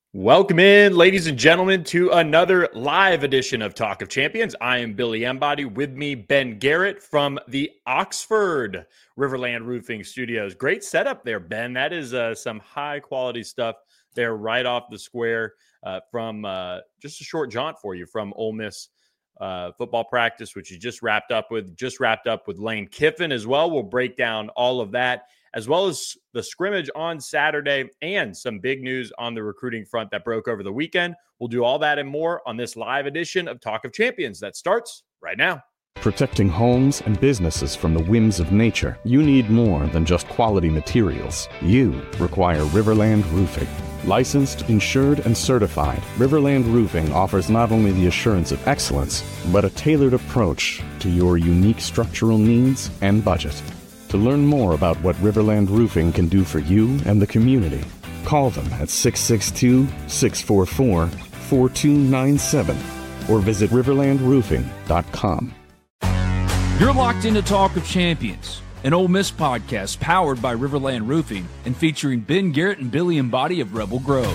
Welcome in, ladies and gentlemen, to another live edition of Talk of Champions. I am Billy Embody. With me, Ben Garrett from the Oxford Riverland Roofing Studios. Great setup there, Ben. That is some high-quality stuff there right off the square from just a short jaunt for you from Ole Miss football practice, which you just wrapped up with Lane Kiffin as well. We'll break down all of that, as well as the scrimmage on Saturday and some big news on the recruiting front that broke over the weekend. We'll do all that and more on this live edition of Talk of Champions that starts right now. Protecting homes and businesses from the whims of nature, you need more than just quality materials. You require Riverland Roofing. Licensed, insured, and certified, Riverland Roofing offers not only the assurance of excellence, but a tailored approach to your unique structural needs and budget. To learn more about what Riverland Roofing can do for you and the community, call them at 662-644-4297 or visit riverlandroofing.com. You're locked into Talk of Champions, an Ole Miss podcast powered by Riverland Roofing and featuring Ben Garrett and Billy Embody of Rebel Grove.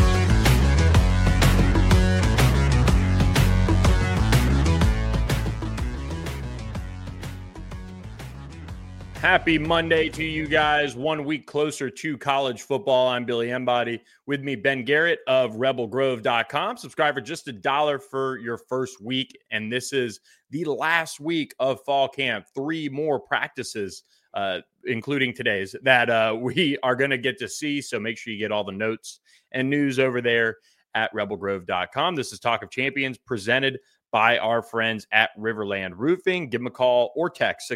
Happy Monday to you guys. 1 week closer to college football. I'm Billy Embody. With me, Ben Garrett of rebelgrove.com. Subscribe for just $1 for your first week. And this is the last week of fall camp. 3 more practices, including today's, that we are going to get to see. So make sure you get all the notes and news over there at rebelgrove.com. This is Talk of Champions presented by our friends at Riverland Roofing. Give them a call or text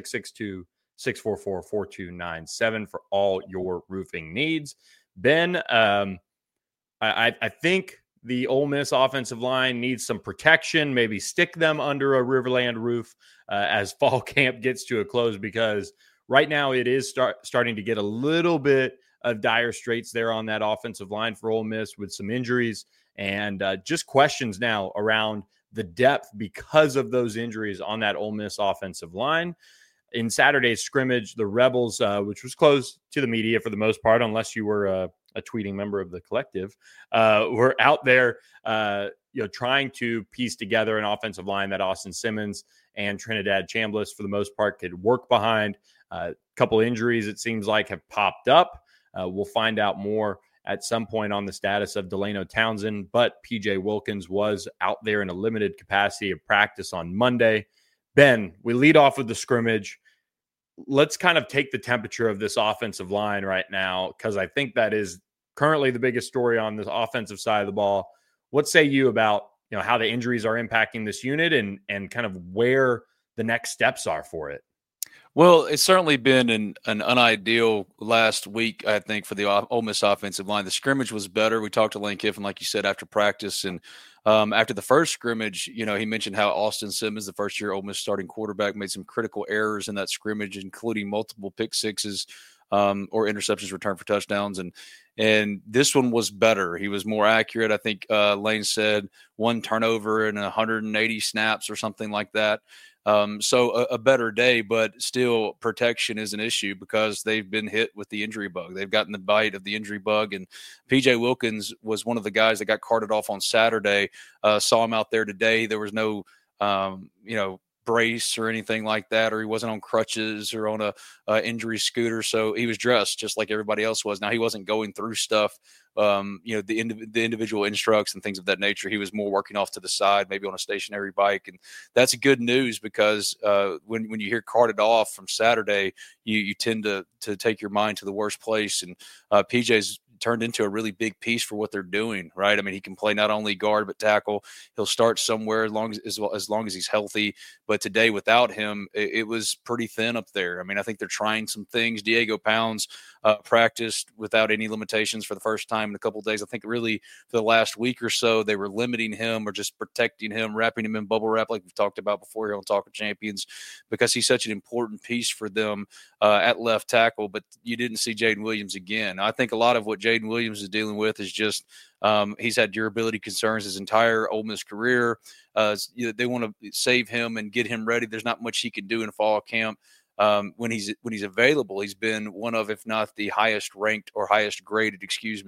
662-644-4297 for all your roofing needs. Ben, I think the Ole Miss offensive line needs some protection, maybe stick them under a Riverland roof as fall camp gets to a close, because right now it is starting to get a little bit of dire straits there on that offensive line for Ole Miss with some injuries and just questions now around the depth because of those injuries on that Ole Miss offensive line. In Saturday's scrimmage, the Rebels, which was closed to the media for the most part, unless you were a tweeting member of the collective, were out there, trying to piece together an offensive line that Austin Simmons and Trinidad Chambliss, for the most part, could work behind. A couple injuries, it seems like, have popped up. We'll find out more at some point on the status of Delano Townsend, but PJ Wilkins was out there in a limited capacity of practice on Monday. Ben, we lead off with the scrimmage. Let's kind of take the temperature of this offensive line right now, because I think that is currently the biggest story on the offensive side of the ball. What say you about how the injuries are impacting this unit and kind of where the next steps are for it? Well, it's certainly been an unideal last week, I think, for the Ole Miss offensive line. The scrimmage was better. We talked to Lane Kiffin, like you said, after practice. And after the first scrimmage, he mentioned how Austin Simmons, the first-year Ole Miss starting quarterback, made some critical errors in that scrimmage, including multiple pick sixes or interceptions returned for touchdowns. And this one was better. He was more accurate. I think Lane said 1 turnover in 180 snaps or something like that. So a better day, but still protection is an issue because they've been hit with the injury bug. They've gotten the bite of the injury bug, and PJ Wilkins was one of the guys that got carted off on Saturday. Saw him out there today. There was no, brace or anything like that, or he wasn't on crutches or on a injury scooter. So he was dressed just like everybody else was. Now he wasn't going through stuff, the individual instructs and things of that nature. He was more working off to the side, maybe on a stationary bike. And that's good news because when you hear carted off from Saturday, you tend to take your mind to the worst place. And PJ's turned into a really big piece for what they're doing, right? I mean, he can play not only guard but tackle. He'll start somewhere as long as he's healthy. But today, without him, it was pretty thin up there. I mean, I think they're trying some things. Diego Pounds practiced without any limitations for the first time in a couple of days. I think really for the last week or so, they were limiting him or just protecting him, wrapping him in bubble wrap like we've talked about before here on Talk of Champions, because he's such an important piece for them at left tackle. But you didn't see Jaden Williams again. I think a lot of what Jaden Williams is dealing with is just he's had durability concerns his entire Ole Miss career. They want to save him and get him ready. There's not much he can do in fall camp. When he's available, he's been one of, if not the highest ranked or highest graded,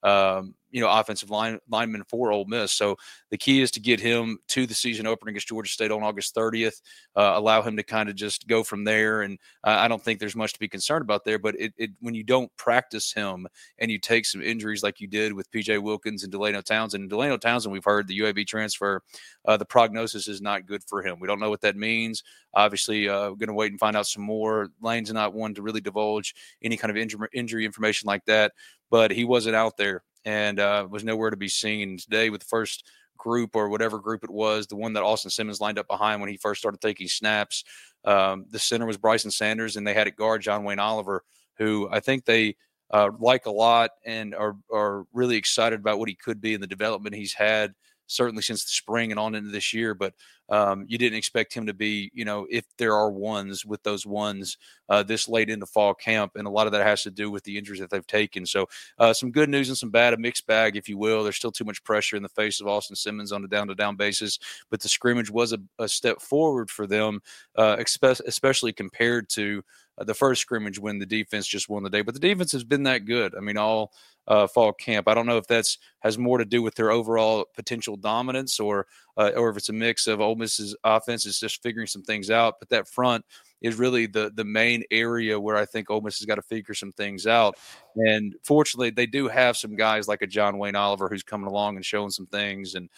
offensive lineman for Ole Miss. So the key is to get him to the season opener against Georgia State on August 30th, allow him to kind of just go from there. And I don't think there's much to be concerned about there, but when you don't practice him and you take some injuries like you did with P.J. Wilkins and Delano Townsend. And Delano Townsend, we've heard the UAB transfer, the prognosis is not good for him. We don't know what that means. Obviously, we're going to wait and find out some more. Lane's not one to really divulge any kind of injury information like that, but he wasn't out there and was nowhere to be seen. Today with the first group or whatever group it was, the one that Austin Simmons lined up behind when he first started taking snaps, the center was Bryson Sanders, and they had at guard John Wayne Oliver, who I think they like a lot and are really excited about what he could be in the development he's had, certainly since the spring and on into this year. But you didn't expect him to be, if there are ones with those ones this late into fall camp. And a lot of that has to do with the injuries that they've taken. So some good news and some bad, a mixed bag, if you will. There's still too much pressure in the face of Austin Simmons on a down-to-down basis. But the scrimmage was a step forward for them, especially compared to the first scrimmage when the defense just won the day. But the defense has been that good. I mean, all fall camp. I don't know if has more to do with their overall potential dominance or if it's a mix of Ole Miss's offense is just figuring some things out. But that front is really the main area where I think Ole Miss has got to figure some things out. And fortunately, they do have some guys like a John Wayne Oliver who's coming along and showing some things. And,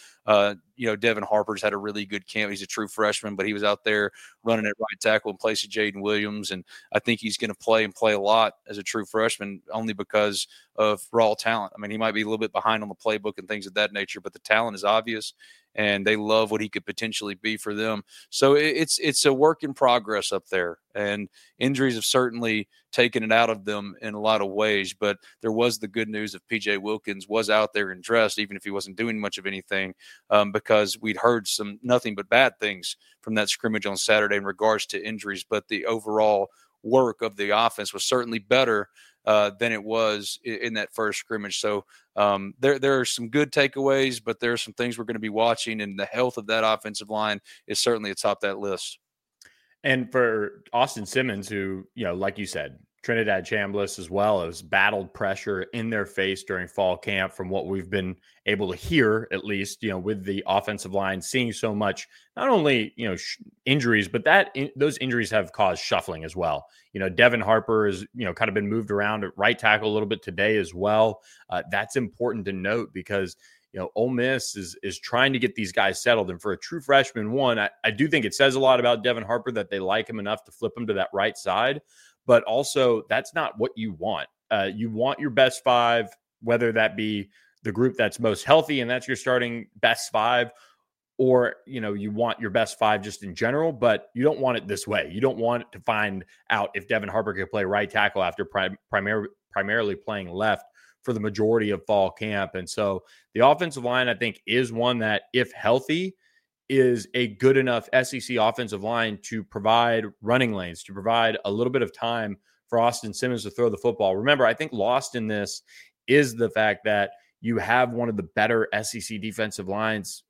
Devin Harper's had a really good camp. He's a true freshman, but he was out there running at right tackle in place of Jaden Williams. And I think he's going to play a lot as a true freshman only because of raw talent. I mean, he might be a little bit behind on the playbook and things of that nature, but the talent is obvious. And they love what he could potentially be for them. So it's a work in progress up there. And injuries have certainly taken it out of them in a lot of ways. But there was the good news of P.J. Wilkins was out there and dressed, even if he wasn't doing much of anything, because we'd heard nothing but bad things from that scrimmage on Saturday in regards to injuries. But the overall work of the offense was certainly better than it was in that first scrimmage. So there are some good takeaways, but there are some things we're going to be watching, and the health of that offensive line is certainly atop that list. And for Austin Simmons, who, like you said, Trinidad Chambliss as well has battled pressure in their face during fall camp from what we've been able to hear, at least, with the offensive line seeing so much, not only, injuries, but those injuries have caused shuffling as well. Devin Harper has, kind of been moved around at right tackle a little bit today as well. That's important to note because, Ole Miss is trying to get these guys settled. And for a true freshman, I do think it says a lot about Devin Harper that they like him enough to flip him to that right side. But also, that's not what you want. You want your best five, whether that be the group that's most healthy and that's your starting best five, or, you want your best five just in general, but you don't want it this way. You don't want to find out if Devin Harper could play right tackle after primarily playing left for the majority of fall camp. And so the offensive line, I think, is one that, if healthy, is a good enough SEC offensive line to provide running lanes, to provide a little bit of time for Austin Simmons to throw the football. Remember, I think lost in this is the fact that you have one of the better SEC defensive lines,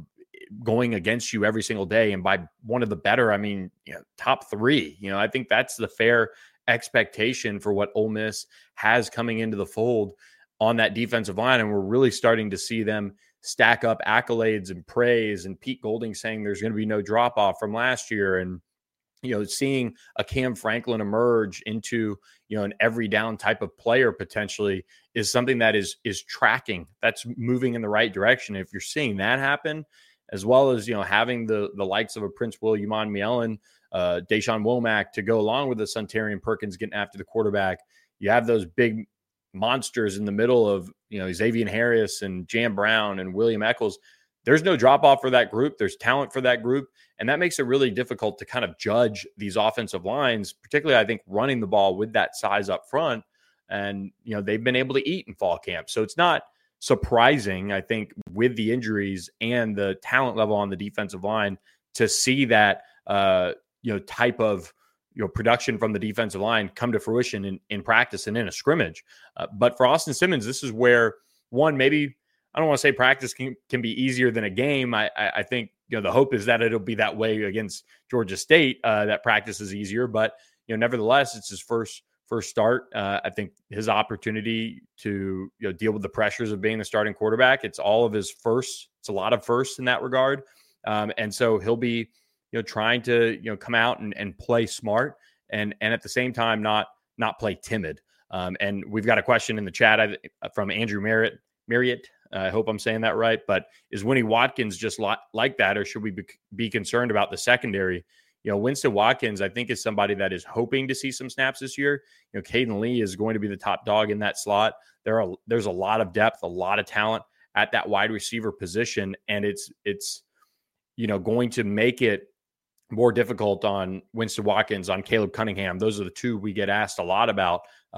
going against you every single day. And by one of the better, I mean, top three. I think that's the fair expectation for what Ole Miss has coming into the fold on that defensive line. And we're really starting to see them stack up accolades and praise, and Pete Golding saying there's going to be no drop off from last year. And, seeing a Cam Franklin emerge into, an every down type of player potentially is something that is tracking. That's moving in the right direction. If you're seeing that happen, as well as, having the likes of a Prince William Miellen, Deshaun Womack to go along with the Suntarian Perkins getting after the quarterback, you have those big monsters in the middle of, Xavier Harris and Jam Brown and William Eccles. There's no drop off for that group. There's talent for that group. And that makes it really difficult to kind of judge these offensive lines, particularly, I think, running the ball with that size up front. And, they've been able to eat in fall camp. So it's not surprising, I think, with the injuries and the talent level on the defensive line to see that, type of, production from the defensive line come to fruition in practice and in a scrimmage. But for Austin Simmons, this is where maybe, I don't want to say practice can be easier than a game. I think, the hope is that it'll be that way against Georgia State, that practice is easier, but, nevertheless, it's his first first start. I think his opportunity to deal with the pressures of being the starting quarterback, it's all of his firsts. It's a lot of firsts in that regard. And so he'll be trying to come out and play smart and at the same time not play timid. And we've got a question in the chat from Andrew Marriott. I hope I'm saying that right. But is Winnie Watkins just like that, or should we be concerned about the secondary? Winston Watkins, I think, is somebody that is hoping to see some snaps this year. Caden Lee is going to be the top dog in that slot. There's a lot of depth, a lot of talent at that wide receiver position, and it's going to make it more difficult on Winston Watkins, on Caleb Cunningham. Those are the two we get asked a lot about.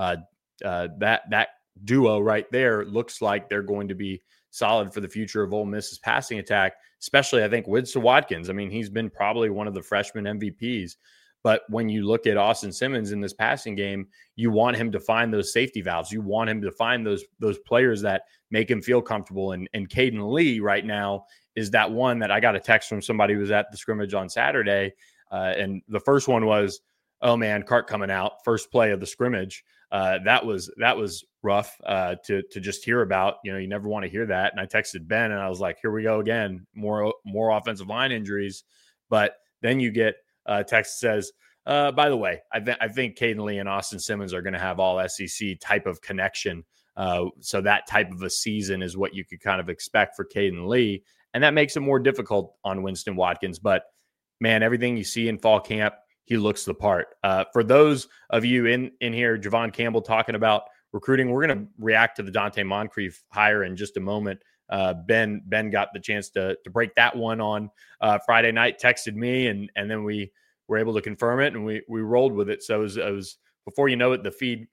That duo right there looks like they're going to be solid for the future of Ole Miss's passing attack, especially I think Winston Watkins. I mean, he's been probably one of the freshman MVPs, but when you look at Austin Simmons in this passing game, you want him to find those safety valves. You want him to find those players that make him feel comfortable. And Caden Lee right now is that one that I got a text from somebody who was at the scrimmage on Saturday. And the first one was, oh man, Cart coming out, first play of the scrimmage. That was rough to just hear about. You never want to hear that. And I texted Ben and I was like, here we go again, more offensive line injuries. But then you get a text that says, by the way, I think Caden Lee and Austin Simmons are going to have all SEC type of connection. So that type of a season is what you could kind of expect for Caden Lee. And that makes it more difficult on Winston Watkins. But man, everything you see in fall camp, he looks the part. For those of you in here, Javon Campbell talking about recruiting, we're going to react to the Dante Moncrief hire in just a moment. Ben got the chance to break that one on Friday night, texted me, and then we were able to confirm it, and we rolled with it. So it was before you know it, the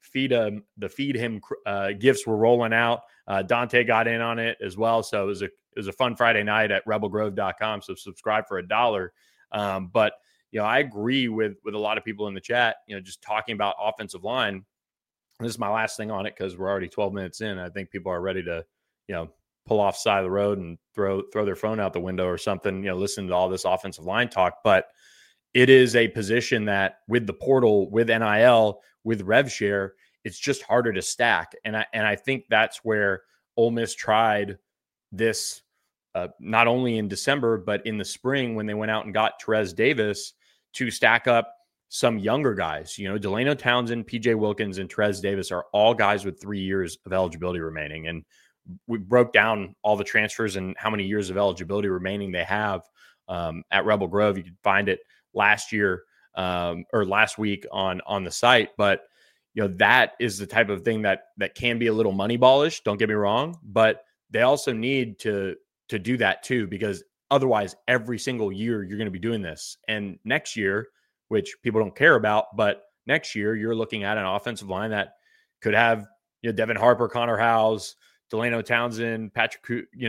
feed him gifts were rolling out. Dante got in on it as well. So it was a fun Friday night at rebelgrove.com. So subscribe for $1. But I agree with a lot of people in the chat, just talking about offensive line. This is my last thing on it because we're already 12 minutes in. I think people are ready to, pull off side of the road and throw their phone out the window or something, listen to all this offensive line talk. But it is a position that with the portal, with NIL, with rev share, it's just harder to stack. And I think that's where Ole Miss tried this, not only in December, but in the spring when they went out and got Terez Davis to stack up some younger guys. Delano Townsend, PJ Wilkins, and Terez Davis are all guys with 3 years of eligibility remaining. And we broke down all the transfers and how many years of eligibility remaining they have at Rebel Grove. You could find it last year or last week on the site. But, that is the type of thing that can be a little money-ballish, don't get me wrong. But they also need to do that too, because otherwise every single year you're going to be doing this. And next year, which people don't care about, but next year you're looking at an offensive line that could have, Devin Harper, Connor Howes, Delano Townsend, Patrick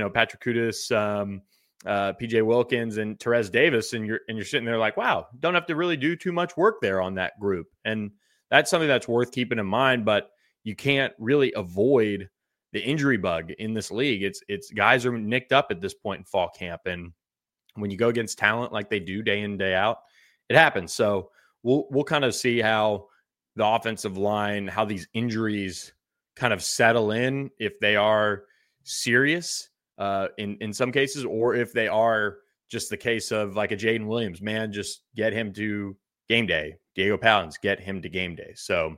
Kudas, PJ Wilkins, and Terez Davis. And you're sitting there like, wow, don't have to really do too much work there on that group. And that's something that's worth keeping in mind, but you can't really avoid the injury bug in this league. It's guys are nicked up at this point in fall camp. And when you go against talent like they do day in, day out, it happens. So we'll kind of see how the offensive line, how these injuries kind of settle in, if they are serious in some cases, or if they are just the case of like a Jaden Williams, man, just get him to game day. Diego Palins, get him to game day. So,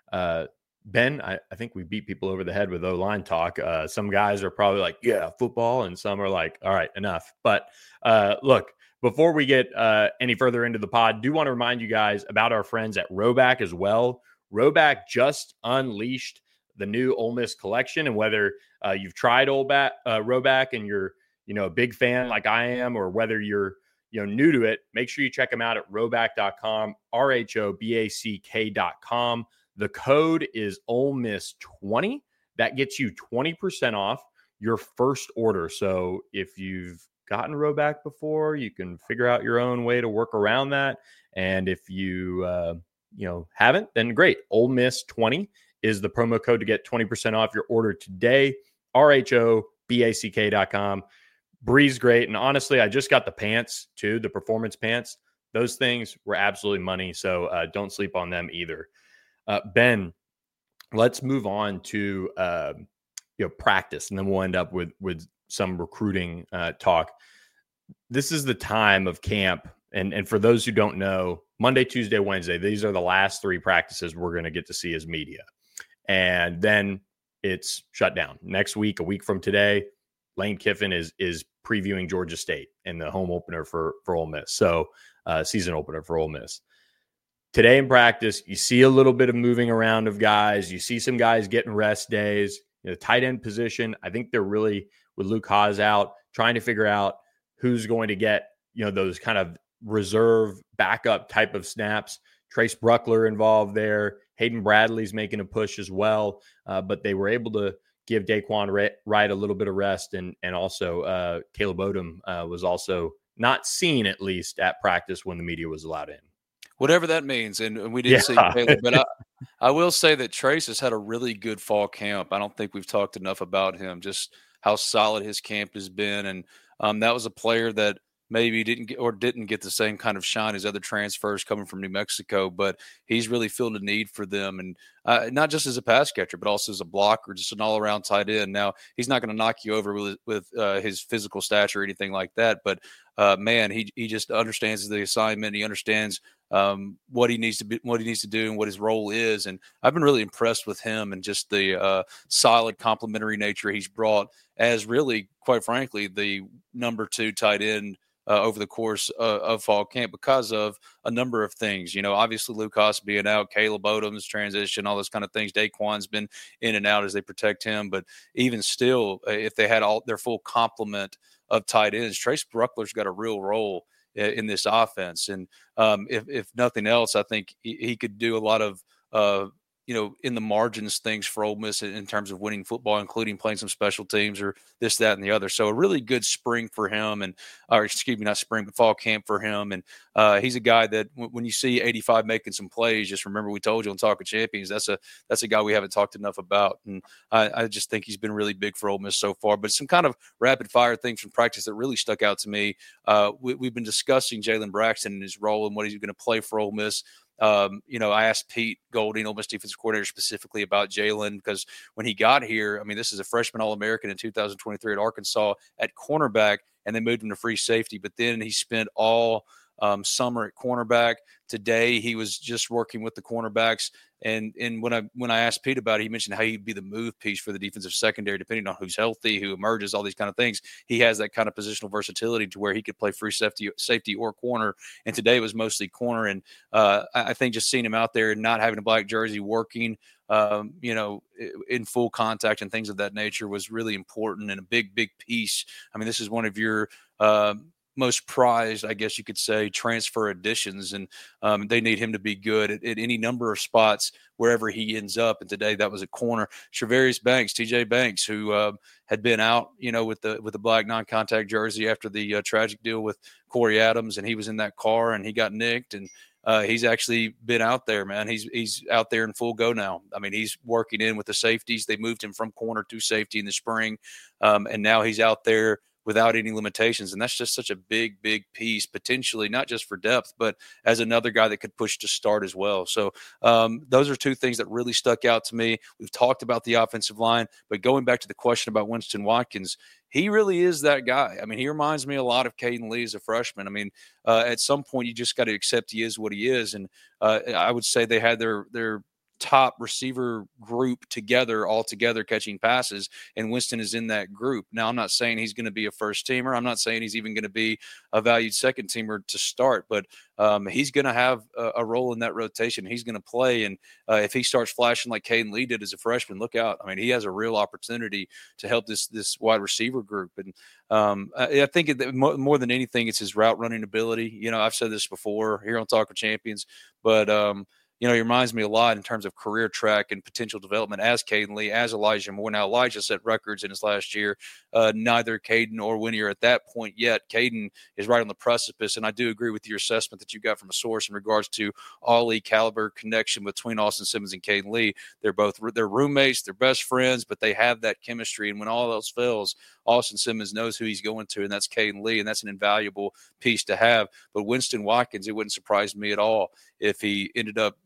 Ben, I think we beat people over the head with O-line talk. Some guys are probably like, yeah, football. And some are like, all right, enough. But look, before we get any further into the pod, do want to remind you guys about our friends at Rhoback as well. Rhoback just unleashed the new Ole Miss collection. And whether you've tried Rhoback and you're, a big fan like I am, or whether you're, new to it, make sure you check them out at rhoback.com, RHOBACK.com. The code is Ole Miss 20. That gets you 20% off your first order. So if you've gotten Rhoback before, you can figure out your own way to work around that. And if you, haven't, then great. Ole Miss 20 is the promo code to get 20% off your order today. RHOBACK.com. Breeze great. And honestly, I just got the pants too, the performance pants. Those things were absolutely money. So don't sleep on them either. Ben, let's move on to practice, and then we'll end up with some recruiting talk. This is the time of camp, and for those who don't know, Monday, Tuesday, Wednesday, these are the last 3 practices we're going to get to see as media, and then it's shut down. Next week, a week from today, Lane Kiffin is previewing Georgia State in the home opener for Ole Miss, so season opener for Ole Miss. Today in practice, you see a little bit of moving around of guys. You see some guys getting rest days. The tight end position, I think they're really, with Luke Haas out, trying to figure out who's going to get, those kind of reserve backup type of snaps. Trace Bruckler involved there. Hayden Bradley's making a push as well. But they were able to give Daquan Wright a little bit of rest. And also Caleb Odom was also not seen, at least at practice, when the media was allowed in. Whatever that means, and we didn't see Caleb, but I will say that Trace has had a really good fall camp. I don't think we've talked enough about him, just how solid his camp has been. And that was a player that maybe didn't get the same kind of shine as other transfers coming from New Mexico, but he's really filled a need for them. And not just as a pass catcher, but also as a blocker, just an all-around tight end. Now, he's not going to knock you over with his physical stature or anything like that, but man, he just understands the assignment. He understands what he needs to do and what his role is. And I've been really impressed with him and just the solid complementary nature he's brought as really, quite frankly, the number 2 tight end over the course of fall camp because of a number of things. Obviously Luke Haas being out, Caleb Odom's transition, all those kind of things. Daquan's been in and out as they protect him. But even still, if they had all their full complement of tight ends, Trace Bruckler's got a real role in this offense. And if nothing else, I think he could do a lot of in the margins things for Ole Miss in terms of winning football, including playing some special teams or this, that, and the other. So a really good spring for him, not spring, but fall camp for him. And he's a guy that when you see 85 making some plays, just remember we told you on Talk of Champions, that's a guy we haven't talked enough about. And I just think he's been really big for Ole Miss so far. But some kind of rapid fire things from practice that really stuck out to me. We've been discussing Jalen Braxton and his role and what he's going to play for Ole Miss. I asked Pete Golding, Ole Miss defensive coordinator, specifically about Jalen because when he got here, this is a freshman All-American in 2023 at Arkansas at cornerback, and they moved him to free safety. But then he spent all summer at cornerback. Today he was just working with the cornerbacks. And when I asked Pete about it, he mentioned how he'd be the move piece for the defensive secondary, depending on who's healthy, who emerges, all these kind of things. He has that kind of positional versatility to where he could play free safety or corner. And today it was mostly corner. And I think just seeing him out there and not having a black jersey working, in full contact and things of that nature was really important and a big, big piece. This is one of your most prized, I guess you could say, transfer additions, and they need him to be good at any number of spots wherever he ends up. And today that was a corner. Travarius Banks, TJ Banks, who had been out, with the black non-contact jersey after the tragic deal with Corey Adams, and he was in that car and he got nicked, and he's actually been out there, man. He's out there in full go now. He's working in with the safeties. They moved him from corner to safety in the spring, and now he's out there without any limitations. And that's just such a big, big piece, potentially, not just for depth, but as another guy that could push to start as well. So those are 2 things that really stuck out to me. We've talked about the offensive line, but going back to the question about Winston Watkins, he really is that guy. He reminds me a lot of Caden Lee as a freshman. At some point you just got to accept he is what he is. And I would say they had their top receiver group all together catching passes, and Winston is in that group. Now, I'm not saying he's going to be a first teamer. I'm not saying he's even going to be a valued second teamer to start, but he's going to have a role in that rotation. He's going to play, and if he starts flashing like Caden Lee did as a freshman, look out. He has a real opportunity to help this wide receiver group. And I think more than anything, it's his route running ability. I've said this before here on Talk of Champions, but he reminds me a lot in terms of career track and potential development as Caden Lee, as Elijah Moore. Now, Elijah set records in his last year. Neither Caden or Winnie are at that point yet. Caden is right on the precipice, and I do agree with your assessment that you got from a source in regards to all-league caliber connection between Austin Simmons and Caden Lee. They're roommates, they're best friends, but they have that chemistry, and when all else fails, Austin Simmons knows who he's going to, and that's Caden Lee, and that's an invaluable piece to have. But Winston Watkins, it wouldn't surprise me at all if he ended up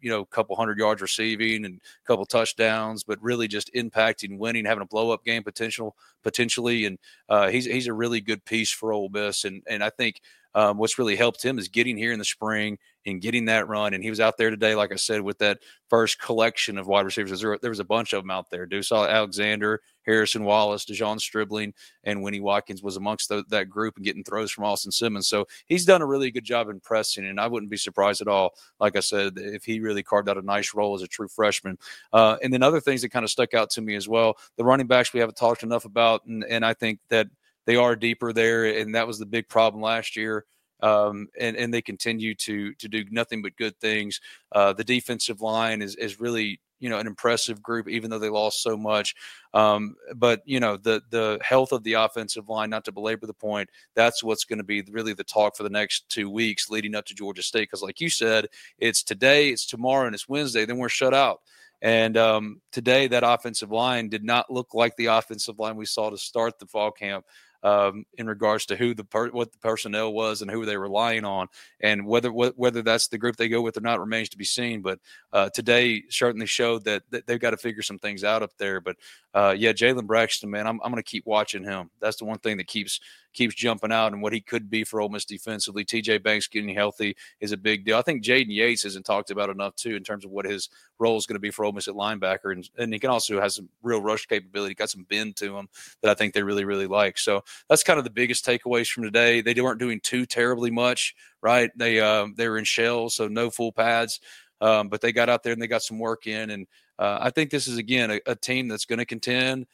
a couple 100 yards receiving and a couple touchdowns, but really just impacting, winning, having a blow-up game potentially. And he's a really good piece for Ole Miss. And I think what's really helped him is getting here in the spring and getting that run. And he was out there today, like I said, with that first collection of wide receivers. There was a bunch of them out there. Deuce Alexander, Harrison Wallace, DeJon Stribling, and Winnie Watkins was amongst that group and getting throws from Austin Simmons. So he's done a really good job impressing, and I wouldn't be surprised at all, like I said, if he really carved out a nice role as a true freshman. And then other things that kind of stuck out to me as well, the running backs we haven't talked enough about, and I think that they are deeper there, and that was the big problem last year. And they continue to do nothing but good things. The defensive line is really, an impressive group, even though they lost so much. But the health of the offensive line, not to belabor the point, that's what's going to be really the talk for the next 2 weeks leading up to Georgia State. Because like you said, it's today, it's tomorrow, and it's Wednesday. Then we're shut out. And today that offensive line did not look like the offensive line we saw to start the fall camp. In regards to what the personnel was and who they were relying on, and whether that's the group they go with or not remains to be seen. But today certainly showed that they've got to figure some things out up there. But Jalen Braxton, man, I'm going to keep watching him. That's the one thing that keeps jumping out, and what he could be for Ole Miss defensively. TJ Banks getting healthy is a big deal. I think Jaden Yates isn't talked about enough too in terms of what his role is going to be for Ole Miss at linebacker, and he can also have some real rush capability, got some bend to him that I think they really, really like. So that's kind of the biggest takeaways from today. They weren't doing too terribly much, right? They were in shells, so no full pads, but they got out there and they got some work in, and I think this is again a team that's going to contend.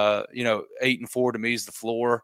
8-4 to me is the floor.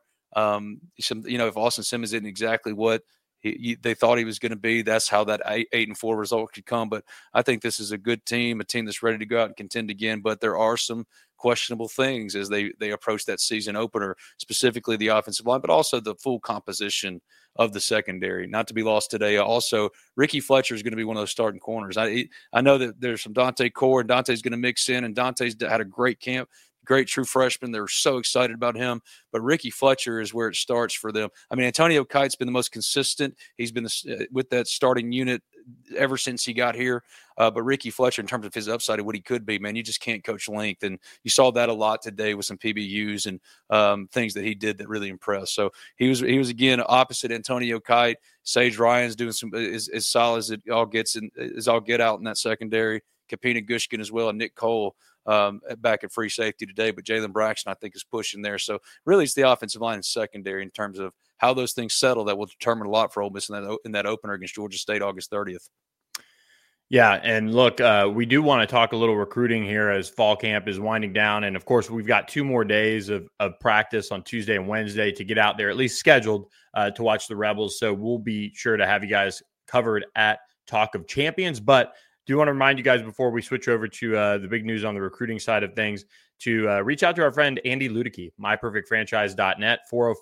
If Austin Simmons isn't exactly what they thought he was going to be, that's how that 8-4 result could come. But I think this is a good team, a team that's ready to go out and contend again. But there are some questionable things as they approach that season opener, specifically the offensive line, but also the full composition of the secondary, not to be lost today. Also, Ricky Fletcher is going to be one of those starting corners. I know that there's some Dante Core, and Dante's going to mix in, and Dante's had a great camp. Great true freshman. They're so excited about him. But Ricky Fletcher is where it starts for them. I mean, Antonio Kite's been the most consistent. He's been with that starting unit ever since he got here. But Ricky Fletcher, in terms of his upside and what he could be, man, you just can't coach length. And you saw that a lot today with some PBUs and things that he did that really impressed. So he was again opposite Antonio Kite. Sage Ryan's doing some as solid as it all gets and as all get out in that secondary. Kapina Gushkin as well, and Nick Cole back at free safety today. But Jalen Braxton, I think, is pushing there. So really it's the offensive line and secondary in terms of how those things settle that will determine a lot for Ole Miss in that opener against Georgia State August 30th. Yeah, and look, we do want to talk a little recruiting here as fall camp is winding down. And, of course, we've got 2 more days of practice on Tuesday and Wednesday to get out there, at least scheduled, to watch the Rebels. So we'll be sure to have you guys covered at Talk of Champions. But do want to remind you guys before we switch over to the big news on the recruiting side of things to reach out to our friend Andy Ludicky, myperfectfranchise.net,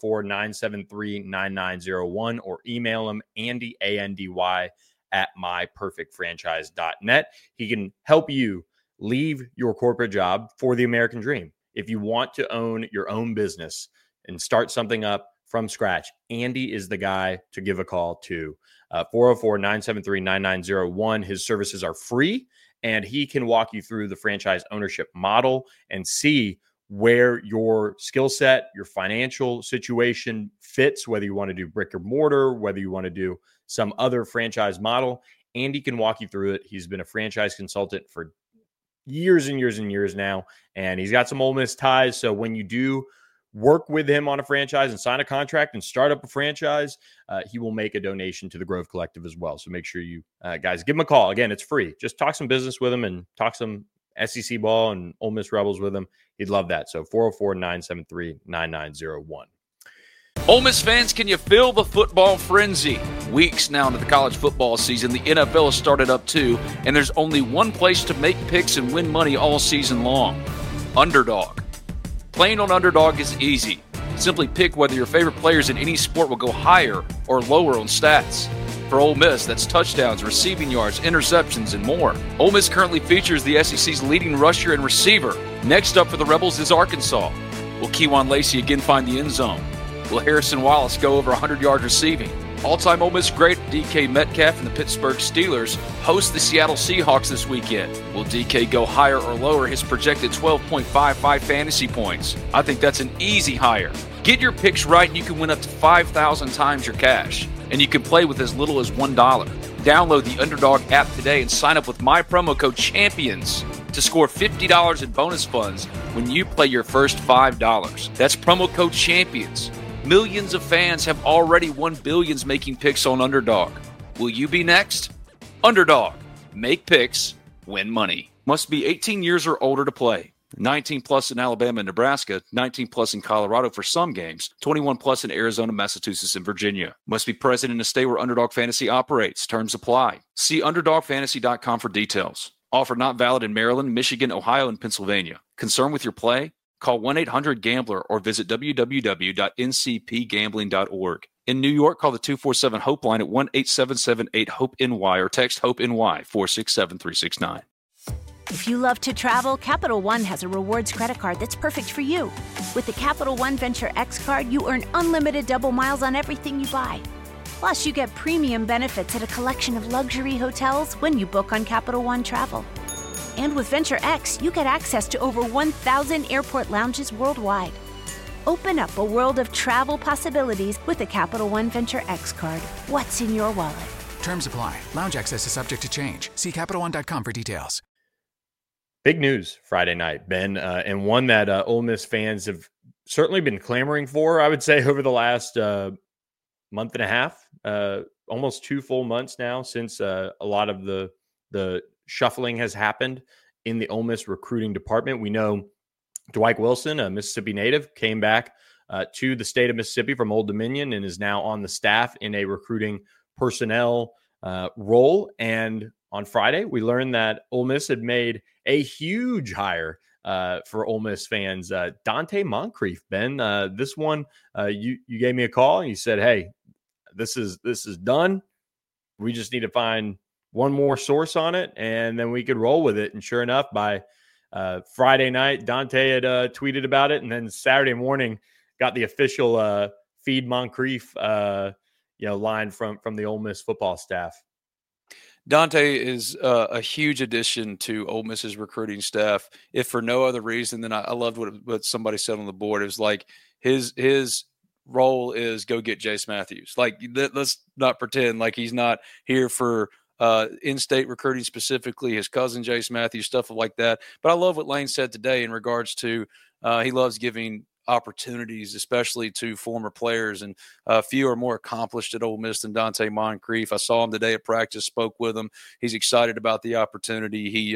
404-973-9901, or email him, Andy, A-N-D-Y, at myperfectfranchise.net. He can help you leave your corporate job for the American dream. If you want to own your own business and start something up from scratch, Andy is the guy to give a call to. 404-973-9901. His services are free, and he can walk you through the franchise ownership model and see where your skill set, your financial situation fits, whether you want to do brick or mortar, whether you want to do some other franchise model. Andy can walk you through it. He's been a franchise consultant for years and years and years now, and he's got some Ole Miss ties. So when you do work with him on a franchise and sign a contract and start up a franchise, he will make a donation to the Grove Collective as well. So make sure you guys give him a call. Again, it's free. Just talk some business with him and talk some SEC ball and Ole Miss Rebels with him. He'd love that. So 404-973-9901. Ole Miss fans, can you feel the football frenzy? Weeks now into the college football season, the NFL has started up too, and there's only one place to make picks and win money all season long: Underdog. Playing on Underdog is easy. Simply pick whether your favorite players in any sport will go higher or lower on stats. For Ole Miss, that's touchdowns, receiving yards, interceptions, and more. Ole Miss currently features the SEC's leading rusher and receiver. Next up for the Rebels is Arkansas. Will Kewan Lacey again find the end zone? Will Harrison Wallace go over 100 yards receiving? All-time Ole Miss great DK Metcalf and the Pittsburgh Steelers host the Seattle Seahawks this weekend. Will DK go higher or lower his projected 12.55 fantasy points? I think that's an easy higher. Get your picks right and you can win up to 5,000 times your cash. And you can play with as little as $1. Download the Underdog app today and sign up with my promo code CHAMPIONS to score $50 in bonus funds when you play your first $5. That's promo code CHAMPIONS. Millions of fans have already won billions making picks on Underdog. Will you be next? Underdog. Make picks. Win money. Must be 18 years or older to play. 19 plus in Alabama and Nebraska. 19 plus in Colorado for some games. 21 plus in Arizona, Massachusetts, and Virginia. Must be present in a state where Underdog Fantasy operates. Terms apply. See UnderdogFantasy.com for details. Offer not valid in Maryland, Michigan, Ohio, and Pennsylvania. Concerned with your play? Call 1-800-GAMBLER or visit www.ncpgambling.org. In New York, call the 247-HOPE line at 1-877-8-HOPE-NY or text HOPE-NY 467-369. If you love to travel, Capital One has a rewards credit card that's perfect for you. With the Capital One Venture X card, you earn unlimited double miles on everything you buy. Plus, you get premium benefits at a collection of luxury hotels when you book on Capital One Travel. And with Venture X, you get access to over 1,000 airport lounges worldwide. Open up a world of travel possibilities with the Capital One Venture X card. What's in your wallet? Terms apply. Lounge access is subject to change. See CapitalOne.com for details. Big news Friday night, Ben, and one that Ole Miss fans have certainly been clamoring for, I would say, over the last month and a half, almost 2 full months now since a lot of the shuffling has happened in the Ole Miss recruiting department. We know Dwight Wilson, a Mississippi native, came back to the state of Mississippi from Old Dominion and is now on the staff in a recruiting personnel role. And on Friday, we learned that Ole Miss had made a huge hire for Ole Miss fans. Dante Moncrief, Ben, this one, you gave me a call and you said, hey, this is done. We just need to find one more source on it, and then we could roll with it. And sure enough, by Friday night, Dante had tweeted about it, and then Saturday morning got the official Feed Moncrief line from the Ole Miss football staff. Dante is a huge addition to Ole Miss's recruiting staff, if for no other reason than I loved what somebody said on the board. It was like his role is go get Jace Matthews. Like, let's not pretend like he's not here for in-state recruiting, specifically his cousin Jace Matthews, stuff like that. But I love what Lane said today in regards to he loves giving opportunities, especially to former players, and few are more accomplished at Ole Miss than Dante Moncrief. I saw him today at practice, spoke with him. He's excited about the opportunity. He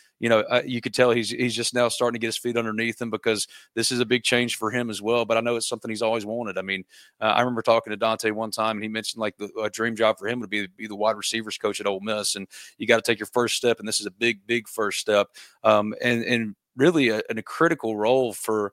you could tell he's just now starting to get his feet underneath him, because this is a big change for him as well. But I know it's something he's always wanted. I mean, I remember talking to Dante one time, and he mentioned like a dream job for him would be the wide receivers coach at Ole Miss, and you got to take your first step, and this is a big first step, and really a critical role for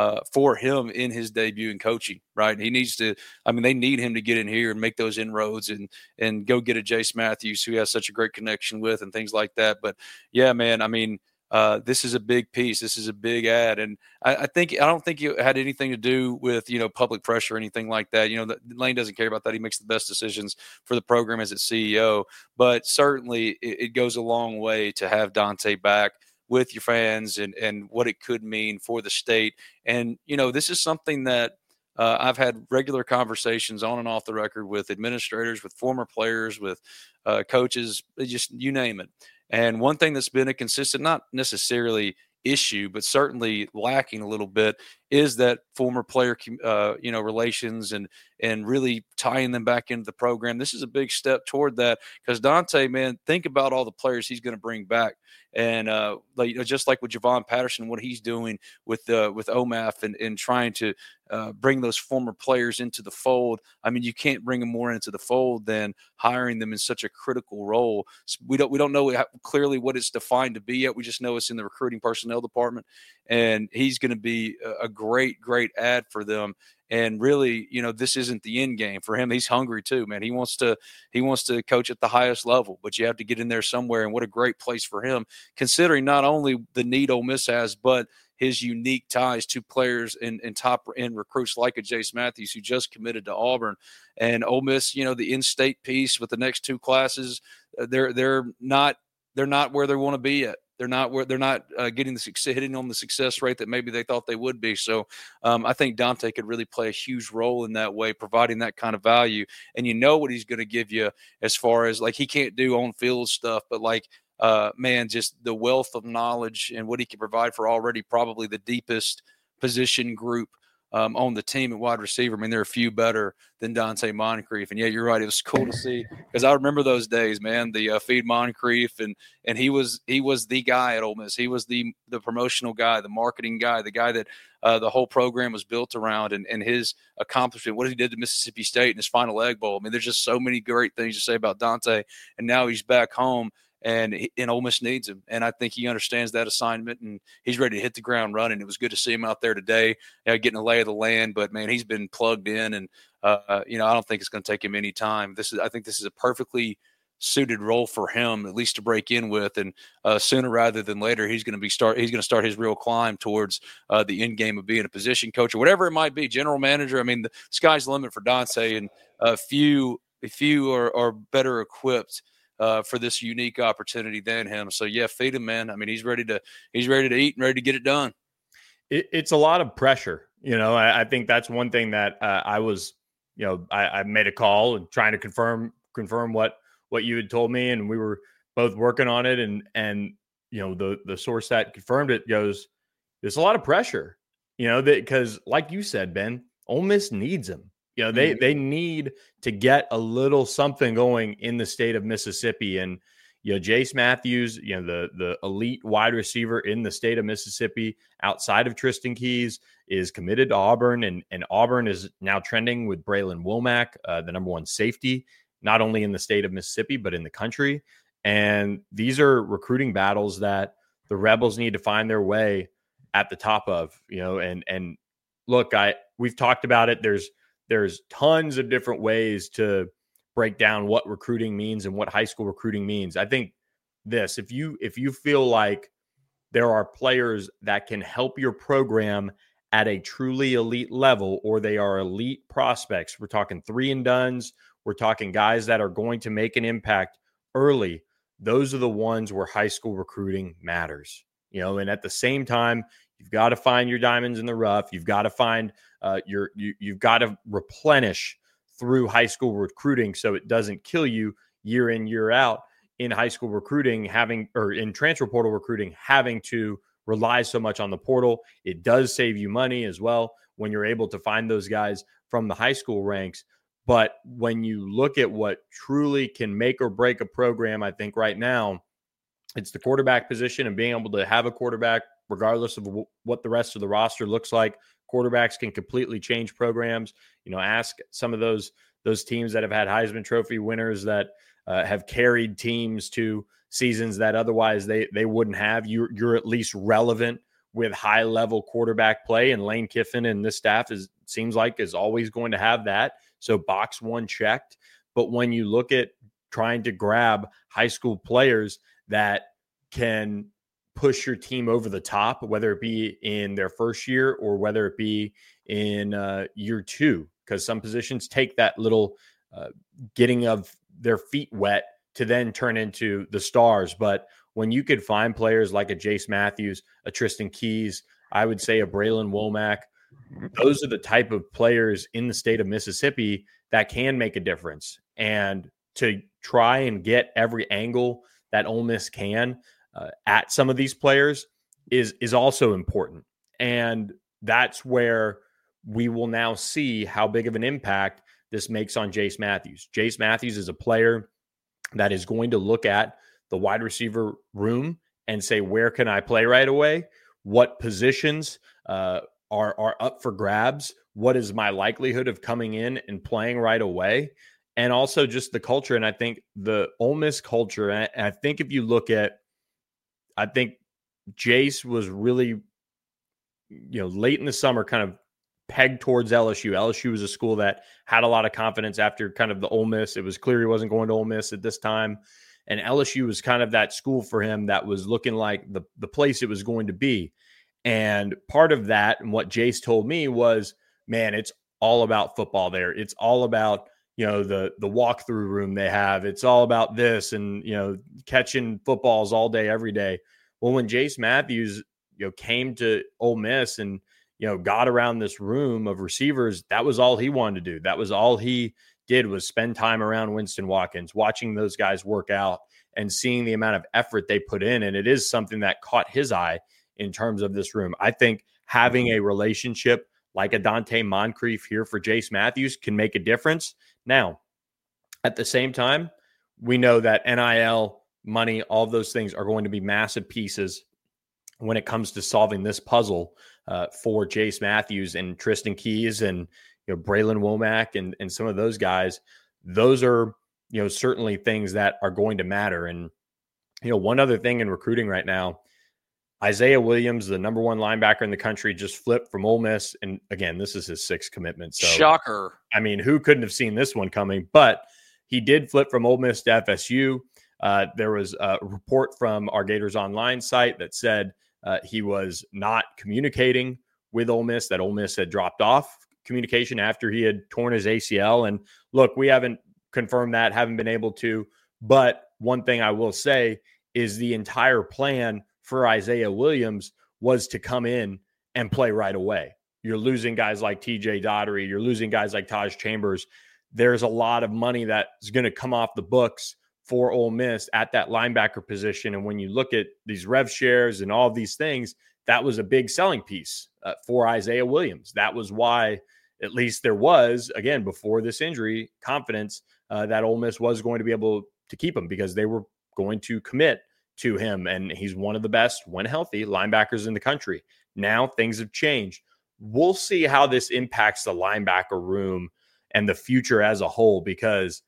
him in his debut in coaching, right? He needs to, they need him to get in here and make those inroads and go get a Jace Matthews, who he has such a great connection with, and things like that. But yeah, man, this is a big piece. This is a big ad. And I don't think it had anything to do with, public pressure or anything like that. Lane doesn't care about that. He makes the best decisions for the program as its CEO, but certainly it goes a long way to have Dante back with your fans and what it could mean for the state. And, this is something that I've had regular conversations on and off the record with administrators, with former players, with coaches, just you name it. And one thing that's been a consistent, not necessarily issue, but certainly lacking a little bit, is that former player, relations and really tying them back into the program. This is a big step toward that, because Dante, man, think about all the players he's going to bring back. And just like with Javon Patterson, what he's doing with OMAF and trying to bring those former players into the fold. You can't bring them more into the fold than hiring them in such a critical role. We don't know clearly what it's defined to be yet. We just know it's in the recruiting personnel department, and he's going to be a great ad for them. And really, this isn't the end game for him. He's hungry too, man. He wants to coach at the highest level, but you have to get in there somewhere. And what a great place for him, considering not only the need Ole Miss has, but his unique ties to players and top end recruits like a Jace Matthews, who just committed to Auburn. And Ole Miss, the in-state piece with the next two classes, they're not where they want to be yet. They're not getting the success, hitting on the success rate that maybe they thought they would be. So I think Dante could really play a huge role in that way, providing that kind of value. And what he's going to give you as far as he can't do on-field stuff, but just the wealth of knowledge and what he can provide for already probably the deepest position group on the team at wide receiver. I mean, there are a few better than Dante Moncrief. And yeah, you're right. It was cool to see, because I remember those days, man, the feed Moncrief, and he was the guy at Ole Miss. He was the promotional guy, the marketing guy, the guy that the whole program was built around, and his accomplishment, what he did to Mississippi State in his final Egg Bowl. I mean, there's just so many great things to say about Dante, and now he's back home. And Ole Miss needs him. And I think he understands that assignment, and he's ready to hit the ground running. It was good to see him out there today, getting a lay of the land. But, man, he's been plugged in, and, I don't think it's going to take him any time. I think this is a perfectly suited role for him, at least to break in with. And sooner rather than later, he's going to start his real climb towards the end game of being a position coach or whatever it might be, general manager. I mean, the sky's the limit for Dante, and few are better equipped for this unique opportunity than him. So yeah, feed him, man. I mean, he's ready to eat and ready to get it done. It's a lot of pressure. I think that's one thing that I was, I made a call and trying to confirm what you had told me, and we were both working on it. And the source that confirmed it goes, there's a lot of pressure, because like you said, Ben, Ole Miss needs him. They need to get a little something going in the state of Mississippi. And, Jace Matthews, the elite wide receiver in the state of Mississippi outside of Tristan Keys, is committed to Auburn. And Auburn is now trending with Braylon Womack, the number one safety, not only in the state of Mississippi, but in the country. And these are recruiting battles that the Rebels need to find their way at the top of, and look, we've talked about it. There's tons of different ways to break down what recruiting means and what high school recruiting means. I think this, if you feel like there are players that can help your program at a truly elite level, or they are elite prospects, we're talking 3-and-dones, we're talking guys that are going to make an impact early. Those are the ones where high school recruiting matters, and at the same time, you've got to find your diamonds in the rough. You've got to find you've got to replenish through high school recruiting so it doesn't kill you year in, year out in high school recruiting, in transfer portal recruiting, having to rely so much on the portal. It does save you money as well when you're able to find those guys from the high school ranks. But when you look at what truly can make or break a program, I think right now it's the quarterback position, and being able to have a quarterback regardless of what the rest of the roster looks like. Quarterbacks can completely change programs. Ask some of those teams that have had Heisman Trophy winners that have carried teams to seasons that otherwise they wouldn't have. You're at least relevant with high level quarterback play, and Lane Kiffin and this staff seems like is always going to have that. So box one checked. But when you look at trying to grab high school players that can push your team over the top, whether it be in their first year or whether it be in year two, because some positions take that little getting of their feet wet to then turn into the stars. But when you could find players like a Jace Matthews, a Tristan Keys, I would say a Braylon Womack, those are the type of players in the state of Mississippi that can make a difference. And to try and get every angle that Ole Miss can at some of these players is also important. And that's where we will now see how big of an impact this makes on Jace Matthews. Jace Matthews is a player that is going to look at the wide receiver room and say, where can I play right away? What positions are up for grabs? What is my likelihood of coming in and playing right away? And also just the culture. And I think the Ole Miss culture, and I think if you look at, I think Jace was really, late in the summer kind of pegged towards LSU. LSU was a school that had a lot of confidence after kind of the Ole Miss. It was clear he wasn't going to Ole Miss at this time. And LSU was kind of that school for him that was looking like the place it was going to be. And part of that, and what Jace told me was, man, it's all about football there. It's all about, the walkthrough room they have. It's all about this and, catching footballs all day, every day. Well, when Jace Matthews, came to Ole Miss and, got around this room of receivers, that was all he wanted to do. That was all he did, was spend time around Winston Watkins, watching those guys work out and seeing the amount of effort they put in. And it is something that caught his eye in terms of this room. I think having a relationship like a Donte Moncrief here for Jace Matthews can make a difference. Now, at the same time, we know that NIL, money, all of those things are going to be massive pieces when it comes to solving this puzzle for Jace Matthews and Tristan Keys and Braylon Womack and some of those guys. Those are certainly things that are going to matter. And one other thing in recruiting right now, Isaiah Williams, the number one linebacker in the country, just flipped from Ole Miss. And again, this is his sixth commitment. So, shocker. I mean, who couldn't have seen this one coming? But he did flip from Ole Miss to FSU. There was a report from our Gators Online site that said he was not communicating with Ole Miss, that Ole Miss had dropped off communication after he had torn his ACL. And look, we haven't confirmed that, haven't been able to. But one thing I will say is the entire plan for Isaiah Williams was to come in and play right away. You're losing guys like TJ Daugherty. You're losing guys like Taj Chambers. There's a lot of money that is going to come off the books for Ole Miss at that linebacker position. And when you look at these rev shares and all of these things, that was a big selling piece for Isaiah Williams. That was why, at least there was, again, before this injury, confidence that Ole Miss was going to be able to keep him because they were going to commit to him. And he's one of the best, when healthy, linebackers in the country. Now things have changed. We'll see how this impacts the linebacker room and the future as a whole, because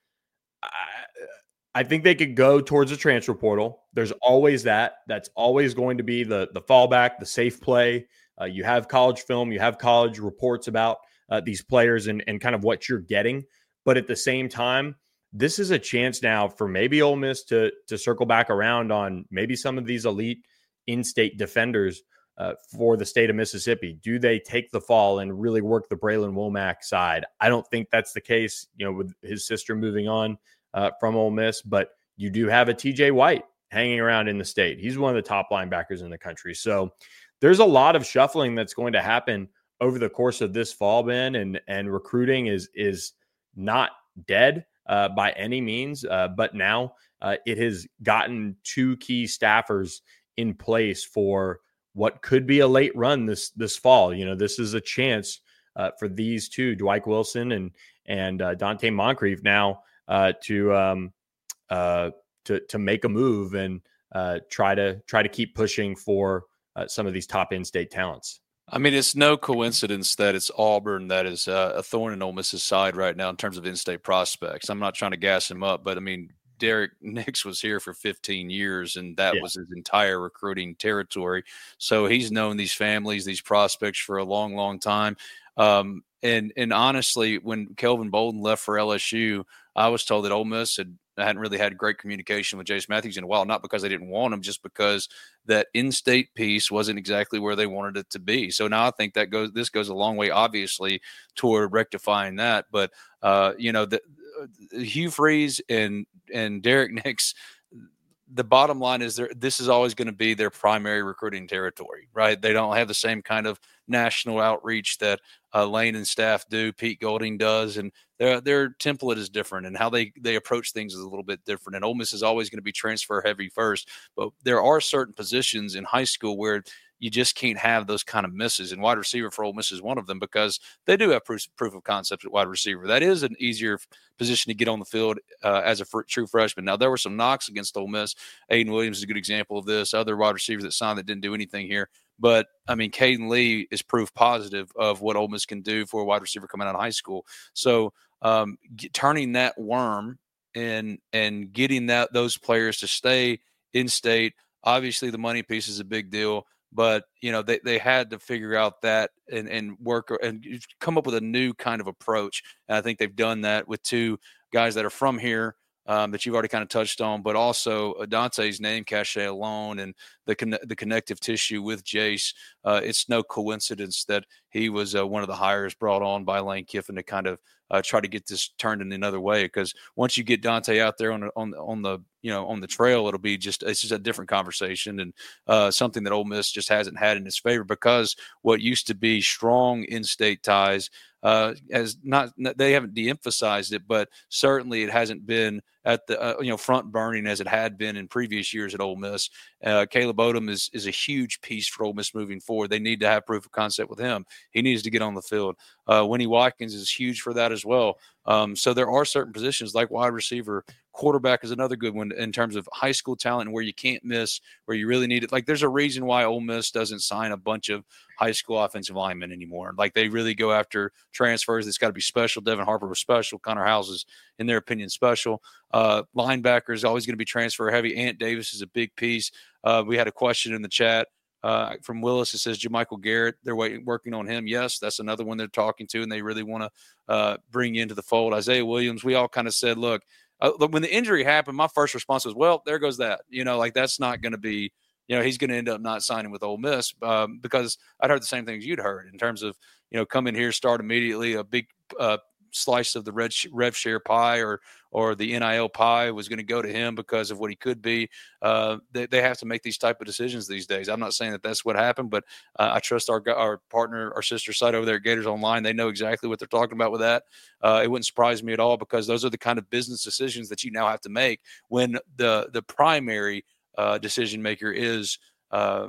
I think they could go towards the transfer portal. There's always that. That's always going to be the fallback, the safe play. You have college film, you have college reports about these players and kind of what you're getting. But at the same time, this is a chance now for maybe Ole Miss to circle back around on maybe some of these elite in-state defenders for the state of Mississippi. Do they take the fall and really work the Braylon Womack side? I don't think that's the case, with his sister moving on from Ole Miss, but you do have a TJ White hanging around in the state. He's one of the top linebackers in the country. So there's a lot of shuffling that's going to happen over the course of this fall, Ben, and recruiting is not dead by any means, but now it has gotten two key staffers in place for what could be a late run this fall. This is a chance for these two, Dwight Wilson and Donte Moncrief, now to make a move and try to keep pushing for some of these top in-state talents. I mean, it's no coincidence that it's Auburn that is a thorn in Ole Miss's side right now in terms of in-state prospects. I'm not trying to gas him up, but I mean, Derek Nix was here for 15 years, and that was his entire recruiting territory. So he's known these families, these prospects for a long, long time. And honestly, when Kelvin Bolden left for LSU, I was told that Ole Miss hadn't really had great communication with Jace Matthews in a while, not because they didn't want him, just because that in-state piece wasn't exactly where they wanted it to be. So now I think this goes a long way, obviously, toward rectifying that. But Hugh Freeze and Derek Nix, the bottom line is this is always going to be their primary recruiting territory, right? They don't have the same kind of national outreach that Lane and staff do, Pete Golding does, and their template is different, and how they approach things is a little bit different. And Ole Miss is always going to be transfer heavy first, but there are certain positions in high school where you just can't have those kind of misses. And wide receiver for Ole Miss is one of them, because they do have proof of concept at wide receiver. That is an easier position to get on the field as a true freshman. Now, there were some knocks against Ole Miss. Aiden Williams is a good example of this. Other wide receivers that signed that didn't do anything here. But, I mean, Caden Lee is proof positive of what Ole Miss can do for a wide receiver coming out of high school. So turning that worm and getting those players to stay in state, obviously the money piece is a big deal. But, they had to figure out that and work and come up with a new kind of approach. And I think they've done that with two guys that are from here that you've already kind of touched on, but also Dante's name cachet alone and the connective tissue with Jace. It's no coincidence that he was one of the hires brought on by Lane Kiffin to kind of try to get this turned in another way. Because once you get Dante out there on the trail, it's just a different conversation, and something that Ole Miss just hasn't had in its favor, because what used to be strong in-state ties they haven't de-emphasized it, but certainly it hasn't been at the front burning as it had been in previous years at Ole Miss. Caleb Odom is a huge piece for Ole Miss moving forward. They need to have proof of concept with him. He needs to get on the field. Winnie Watkins is huge for that as well. So there are certain positions like wide receiver. Quarterback is another good one in terms of high school talent and where you can't miss, where you really need it. Like, there's a reason why Ole Miss doesn't sign a bunch of high school offensive linemen anymore. Like, they really go after transfers. It's got to be special. Devin Harper was special. Connor Howes is, in their opinion, special. Linebacker is always going to be transfer heavy. Ant Davis is a big piece. We had a question in the chat from Willis. It says Jermichael Garrett, they're working on him. Yes, that's another one they're talking to, and they really want to bring into the fold. Isaiah Williams, we all kind of said, look, when the injury happened, my first response was, well, there goes that. That's not going to be, he's going to end up not signing with Ole Miss, because I'd heard the same things you'd heard in terms of, come in here, start immediately, a big slice of the rev share pie or the NIL pie was going to go to him because of what he could be. They have to make these type of decisions these days. I'm not saying that that's what happened, but I trust our partner, our sister site over there at Gators Online. They know exactly what they're talking about with that. It wouldn't surprise me at all, because those are the kind of business decisions that you now have to make when the primary decision maker is the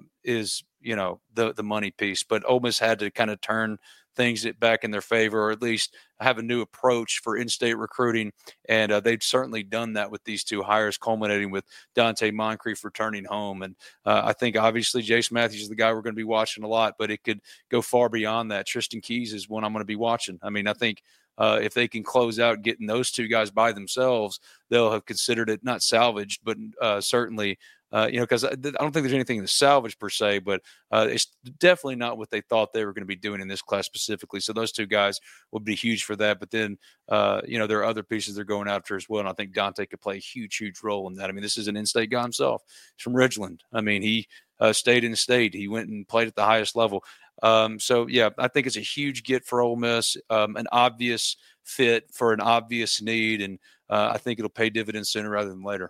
money piece. But Ole Miss had to kind of turn things back in their favor, or at least have a new approach for in-state recruiting. And they've certainly done that with these two hires, culminating with Dante Moncrief returning home. And I think obviously Jace Matthews is the guy we're going to be watching a lot, but it could go far beyond that. Tristan Keys is one I'm going to be watching. I mean, I think if they can close out getting those two guys by themselves, they'll have considered it not salvaged, but certainly because I don't think there's anything to salvage per se, but it's definitely not what they thought they were going to be doing in this class specifically. So those two guys would be huge for that. But then, there are other pieces they're going after as well. And I think Dante could play a huge, huge role in that. I mean, this is an in-state guy himself. He's from Ridgeland. I mean, he stayed in state. He went and played at the highest level. So, yeah, I think it's a huge get for Ole Miss, an obvious fit for an obvious need. And I think it'll pay dividends sooner rather than later.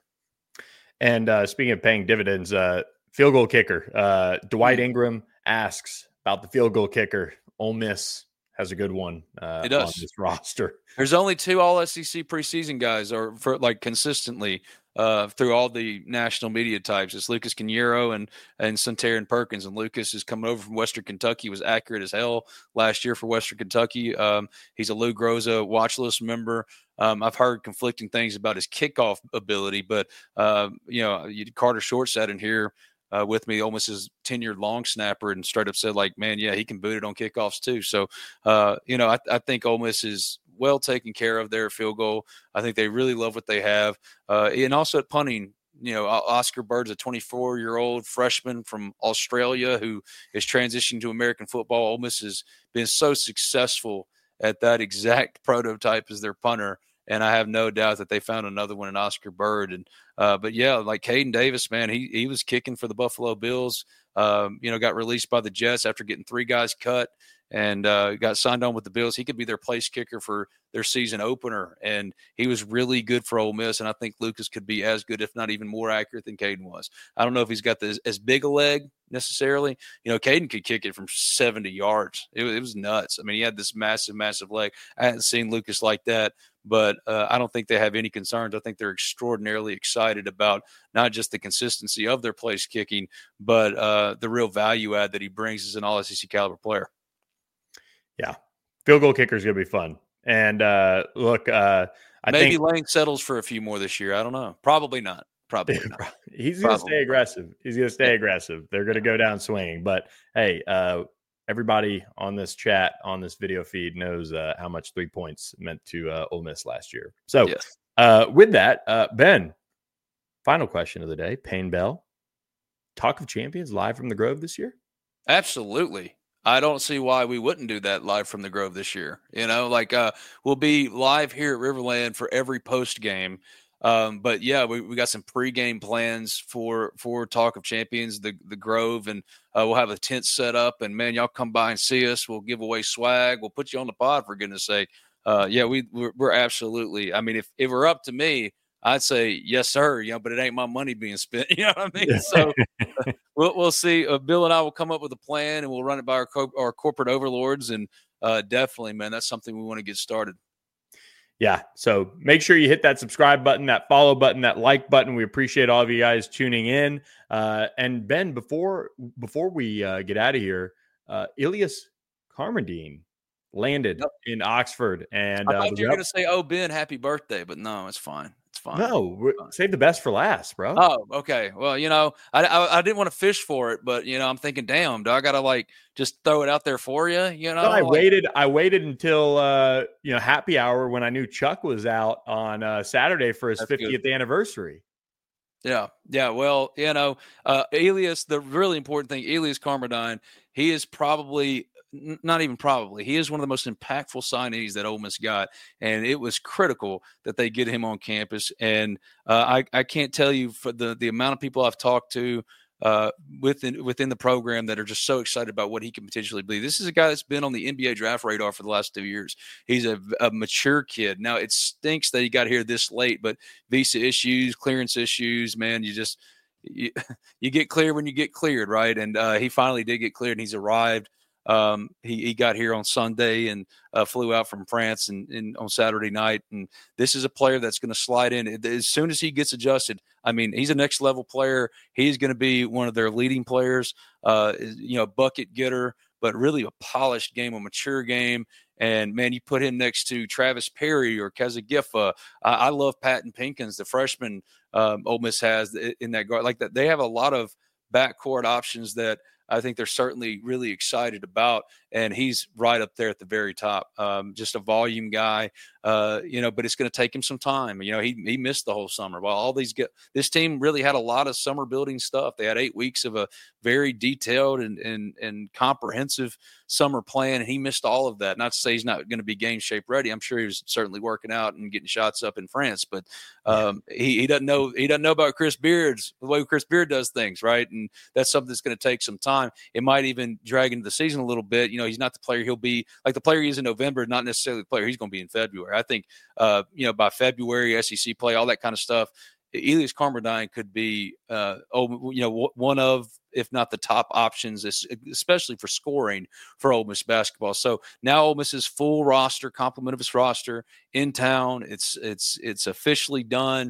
And speaking of paying dividends, field goal kicker, Dwight Ingram asks about the field goal kicker. Ole Miss has a good one it does. On this roster. There's only two All-SEC preseason guys, or for consistently through all the national media types. It's Lucas Quinero and Suntaran Perkins. And Lucas is coming over from Western Kentucky, was accurate as hell last year for Western Kentucky. He's a Lou Groza watch list member. I've heard conflicting things about his kickoff ability, but Carter Short sat in here with me, almost his tenured long snapper, and straight up said, like, man, yeah, he can boot it on kickoffs too. So, I think Ole Miss is well taken care of there at field goal. I think they really love what they have. And also at punting, Oscar Bird's a 24-year-old freshman from Australia who is transitioning to American football. Ole Miss has been so successful at that exact prototype as their punter. And I have no doubt that they found another one in Oscar Bird. And but yeah, like Caden Davis, man, he was kicking for the Buffalo Bills. Got released by the Jets after getting 3 guys cut, and got signed on with the Bills. He could be their place kicker for their season opener, and he was really good for Ole Miss. And I think Lucas could be as good, if not even more accurate than Caden was. I don't know if he's got as big a leg necessarily. Caden could kick it from 70 yards. It was nuts. I mean, he had this massive, massive leg. I hadn't seen Lucas like that. But I don't think they have any concerns. I think they're extraordinarily excited about not just the consistency of their place kicking, but the real value add that he brings as an All-SEC caliber player. Yeah. Field goal kicker is going to be fun. And look, I think Lane settles for a few more this year. I don't know. Probably not. He's going to stay aggressive. They're going to go down swinging. But, hey, everybody on this chat, on this video feed knows how much 3 points meant to Ole Miss last year. So yes. With that, Ben, final question of the day, Payne Bell, Talk of Champions live from the Grove this year? Absolutely. I don't see why we wouldn't do that live from the Grove this year. We'll be live here at Riverland for every post game. But yeah, we got some pregame plans for Talk of Champions, the Grove, and we'll have a tent set up. And man, y'all come by and see us. We'll give away swag. We'll put you on the pod, for goodness sake. Yeah, we're absolutely. I mean, if it were up to me, I'd say yes, sir. But it ain't my money being spent. You know what I mean? So we'll see. Bill and I will come up with a plan, and we'll run it by our corporate overlords. And definitely, man, that's something we want to get started. Yeah. So make sure you hit that subscribe button, that follow button, that like button. We appreciate all of you guys tuning in. And Ben, before we get out of here, Ilias Carmondine landed in Oxford. And I thought you were going to say, "Oh, Ben, happy birthday," but no, it's fine. It's fine. No, save the best for last, bro. Oh, okay. Well, I didn't want to fish for it, but I'm thinking, damn, do I gotta just throw it out there for you? No, I waited until happy hour when I knew Chuck was out on Saturday for his 50th anniversary. Yeah. Well, Ilias, the really important thing, Ilias Carmondine, he is probably. Not even probably. He is one of the most impactful signees that Ole Miss got, and it was critical that they get him on campus. And I can't tell you for the amount of people I've talked to within the program that are just so excited about what he can potentially be. This is a guy that's been on the NBA draft radar for the last 2 years. He's a mature kid. Now, it stinks that he got here this late, but visa issues, clearance issues, man, you get cleared when you get cleared, right? And he finally did get cleared, and he's arrived. He got here on Sunday and flew out from France and on Saturday night. And this is a player that's going to slide in as soon as he gets adjusted. I mean, he's a next level player. He's going to be one of their leading players, bucket getter, but really a polished game, a mature game. And man, you put him next to Travis Perry or Kazagifa. I love Patton Pinkins, the freshman Ole Miss has in that guard. Like that, they have a lot of backcourt options that I think they're certainly really excited about, and he's right up there at the very top. Just a volume guy, but it's going to take him some time. He missed the whole summer. Well, this team really had a lot of summer building stuff. They had 8 weeks of a very detailed and comprehensive summer plan, and he missed all of that. Not to say he's not going to be game shape ready. I'm sure he was certainly working out and getting shots up in France, but he doesn't know about Chris Beard's the way Chris Beard does things, right? And that's something that's going to take some time. It might even drag into the season a little bit. He's not the player he'll be like the player he is in November, not necessarily the player he's going to be in February. I think by February, SEC play, all that kind of stuff, Ilias Carmondine could be one of, if not the top options, especially for scoring for Ole Miss basketball. So now Ole Miss's full roster, complement of its roster in town. It's officially done.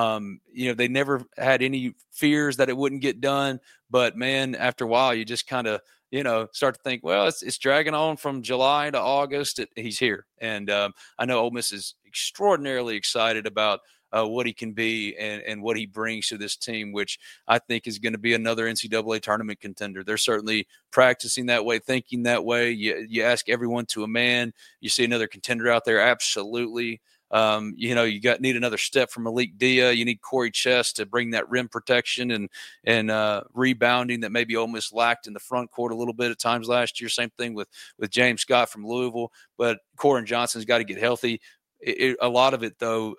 They never had any fears that it wouldn't get done, but man, after a while, you just kind of start to think, well, it's dragging on from July to August. He's here, and I know Ole Miss is extraordinarily excited about what he can be and what he brings to this team, which I think is going to be another NCAA tournament contender. They're certainly practicing that way, thinking that way. You ask everyone to a man, you see another contender out there. Absolutely. You need another step from Malik Dia. You need Corey Chess to bring that rim protection and rebounding that maybe Ole Miss lacked in the front court a little bit at times last year. Same thing with James Scott from Louisville, but Corin Johnson's got to get healthy. A lot of it, though,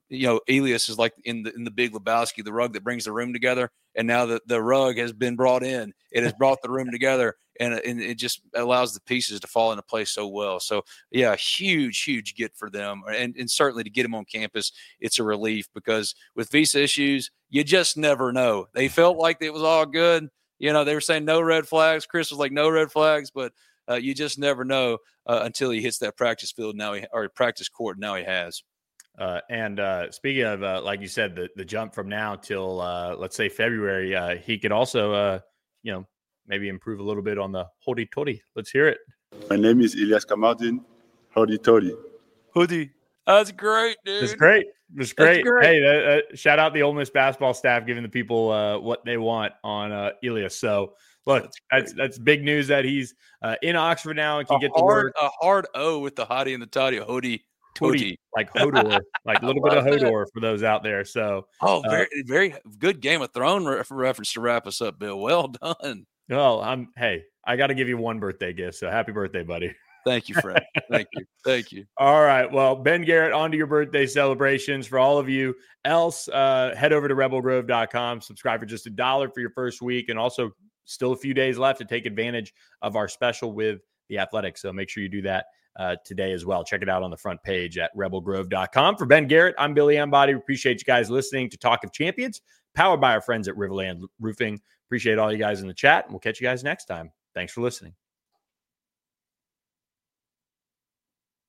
Ilias is like in the Big Lebowski, the rug that brings the room together. And now that the rug has been brought in, it has brought the room together, and it just allows the pieces to fall into place so well. So, yeah, huge get for them. And certainly to get him on campus, it's a relief because with visa issues, you just never know. They felt like it was all good. They were saying no red flags. Chris was like, no red flags, but you just never know until he hits that practice field or practice court. Now he has. And speaking of, like you said, the jump from now till let's say February, he could also, maybe improve a little bit on the hoodie toddy. Let's hear it. My name is Ilias Carmondine. Hoodie toddy. Hoodie. That's great, dude. It's great. It's great. Hey, shout out the Ole Miss basketball staff giving the people what they want on Ilias. So. Look, that's big news that he's in Oxford now and can get to work. A hard O with the hottie and the toddy, hoodie, tootie. Like Hodor, like a little bit of Hodor for those out there. So, very, very good Game of Thrones reference to wrap us up, Bill. Well done. Well, I got to give you one birthday gift. So happy birthday, buddy. Thank you, Fred. Thank you. Thank you. All right. Well, Ben Garrett, on to your birthday celebrations. For all of you else, head over to rebelgrove.com. Subscribe for just $1 for your first week. And also still a few days left to take advantage of our special with The Athletic. So make sure you do that today as well. Check it out on the front page at rebelgrove.com. For Ben Garrett, I'm Billy Embody. Appreciate you guys listening to Talk of Champions, powered by our friends at Riverland Roofing. Appreciate all you guys in the chat, and we'll catch you guys next time. Thanks for listening.